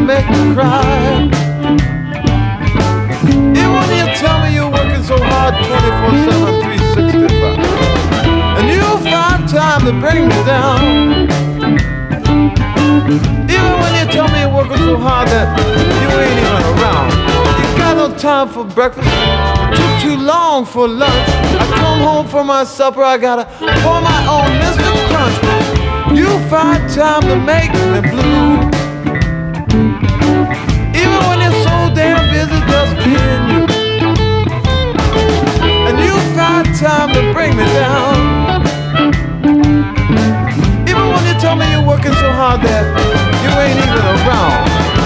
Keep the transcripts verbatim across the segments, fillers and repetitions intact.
make me cry. Even when you tell me you're working so hard twenty-four seven, three sixty-five, and you find time to bring me down. Even when you tell me you're working so hard that you ain't even around. You got no time for breakfast, took too long for lunch. I come home for my supper, I gotta pour my own Mister Crunch. You find time to make me blue. Even when you're so damn busy just being you. And you find time to bring me down. Even when you tell me you're working so hard that you ain't even around.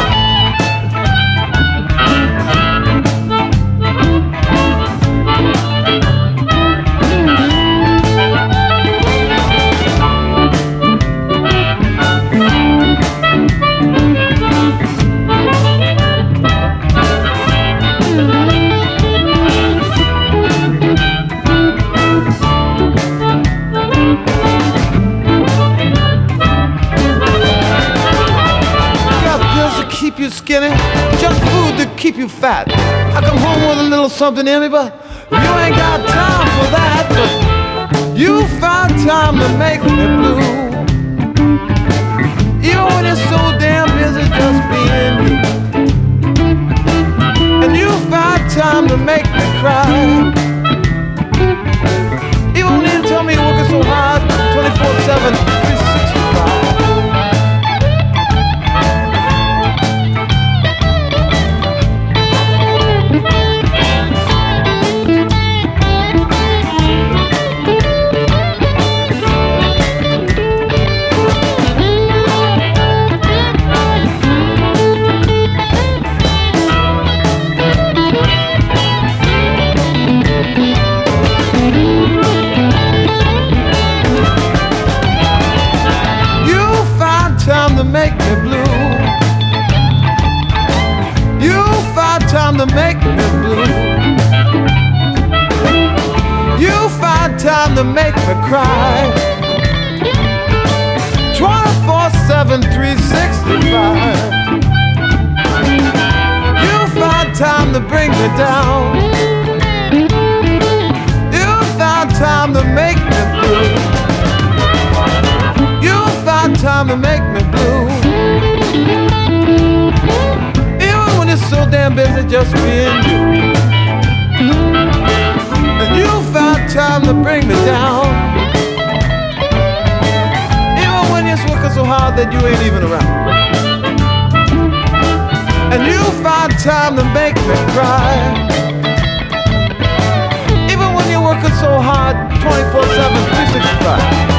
Keep you skinny, junk food to keep you fat. I come home with a little something in me, but you ain't got time for that. But you find time to make me blue. Even when you're so damn busy just being you. And you find time to make me cry. Even when you tell me you're working so hard twenty-four seven, three sixty-five. To make me blue. You find time to make me blue. You find time to make me cry. twenty-four seven, three sixty-five. You find time to bring me down. You find time to make me blue. You find time to make me blue. Even when you're so damn busy just being you. And you find time to bring me down. Even when you're working so hard that you ain't even around. And you find time to make me cry. Even when you're working so hard twenty-four seven, three sixty-five.